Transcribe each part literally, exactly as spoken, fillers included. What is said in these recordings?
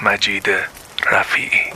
مجید رفیعی.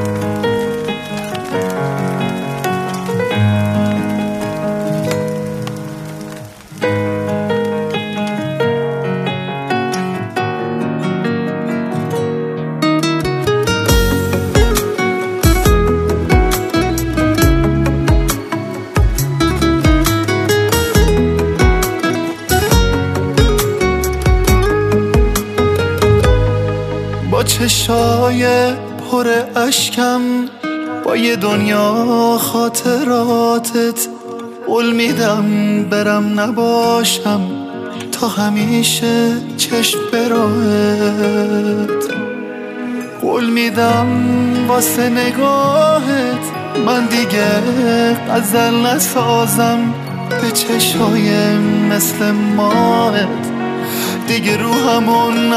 با چشای پر اشکم، با یه دنیا خاطراتت، قول میدم برم نباشم تا همیشه چشم به راهت. قول میدم واسه نگاهت من دیگه غزل نسازم، به چشای مثل ماهت دیگه روحمون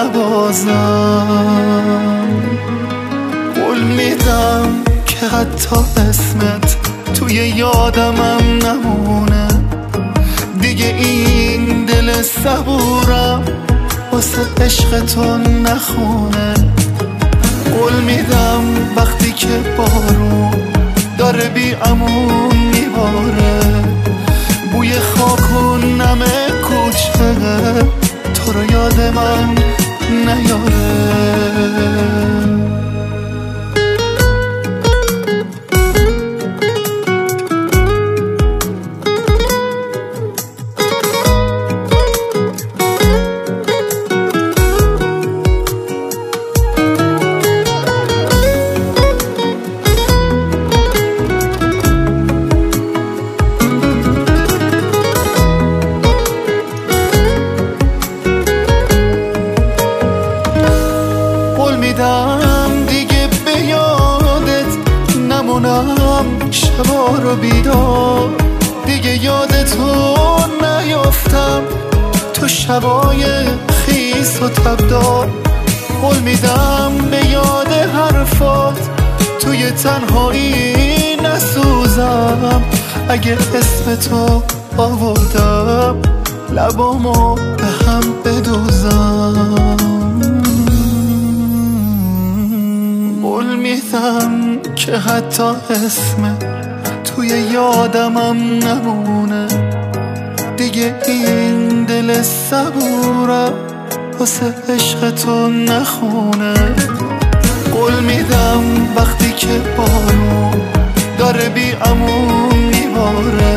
نبازم. قول میدم که حتی اسمت توی یادمم نمونه، دیگه این دل صبورم واسه عشق تو نخونه. قول میدم وقتی که بارون داره بی امون میباره، بوی خاک و نم کوچه تو رو یاد من نیاره. میدم دیگه به یادت نمونم شبا رو بیدار، دیگه یادتو نیافتم تو شبای خیس و تبدار. قول میدم به یاد حرفات توی تنهایی نسوزم، اگه اسم تو آوردم لبامو به هم بدوزم. قول میدم که حتی اسم توی یادمم نمونه، دیگه این دل صبورم واسه عشق تو نخونه. قول میدم وقتی که بارون داره بی امون میباره،